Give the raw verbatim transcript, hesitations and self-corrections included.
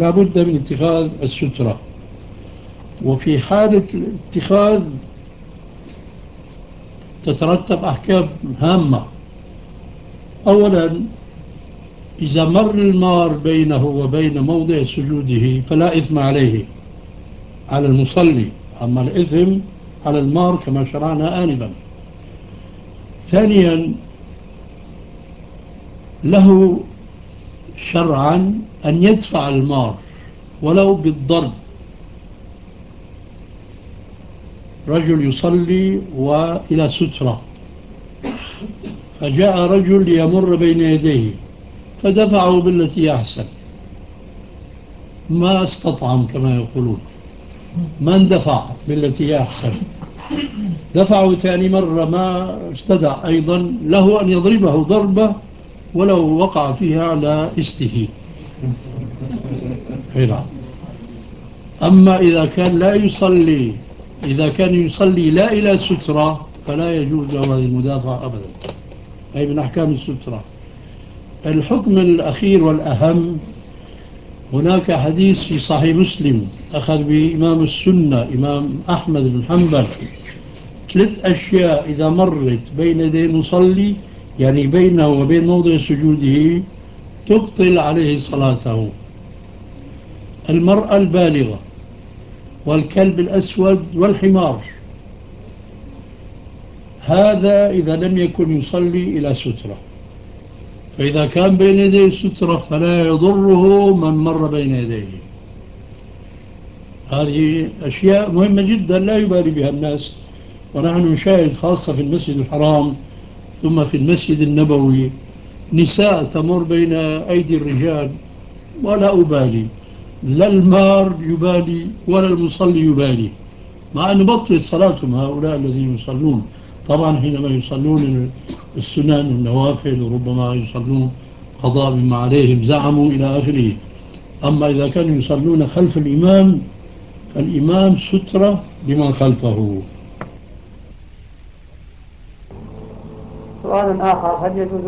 لا بد من اتخاذ السترة. وفي حالة الاتخاذ تترتب أحكام هامة. أولا، إذا مر المار بينه وبين موضع سجوده فلا إثم عليه، على المصلي، أما الإثم على المار كما شرعنا آنفا. ثانيا، له شرعا أن يدفع المار ولو بالضرب. رجل يصلي وإلى سترة، فجاء رجل يمر بين يديه فدفعه بالتي أحسن، ما استطعم كما يقولون، ما اندفع بالتي أحسن، دفعه ثاني مرة ما استدع، أيضا له أن يضربه ضربة ولو وقع فيها على استه. هنا. أما إذا كان لا يصلي إذا كان يصلي لا إلى سترة فلا يجوز له هذه المدافعة أبدا، أي من أحكام السترة. الحكم الأخير والأهم، هناك حديث في صحيح مسلم أخذ به إمام السنة إمام أحمد بن حنبل، ثلاث أشياء إذا مرت بين يدي المصلي، يعني بينه وبين موضع سجوده، تبطل عليه صلاته: المرأة البالغة، والكلب الأسود، والحمار. هذا إذا لم يكن يصلي إلى سترة. فإذا كان بين يديه سترة فلا يضره من مر بين يديه. هذه أشياء مهمة جدا لا يبالي بها الناس، ونحن نشاهد خاصة في المسجد الحرام ثم في المسجد النبوي نساء تمر بين أيدي الرجال ولا أبالي، لا المار يبالي ولا المصلي يبالي، مع أن بطل صلاتهم هؤلاء الذين يصلون. طبعا حينما يصلون السنن والنوافل وربما يصلون قضاء مما عليهم زعموا إلى آخره. أما إذا كانوا يصلون خلف الإمام فالإمام سترة لمن خلفه. سؤال آخر: هل يجوز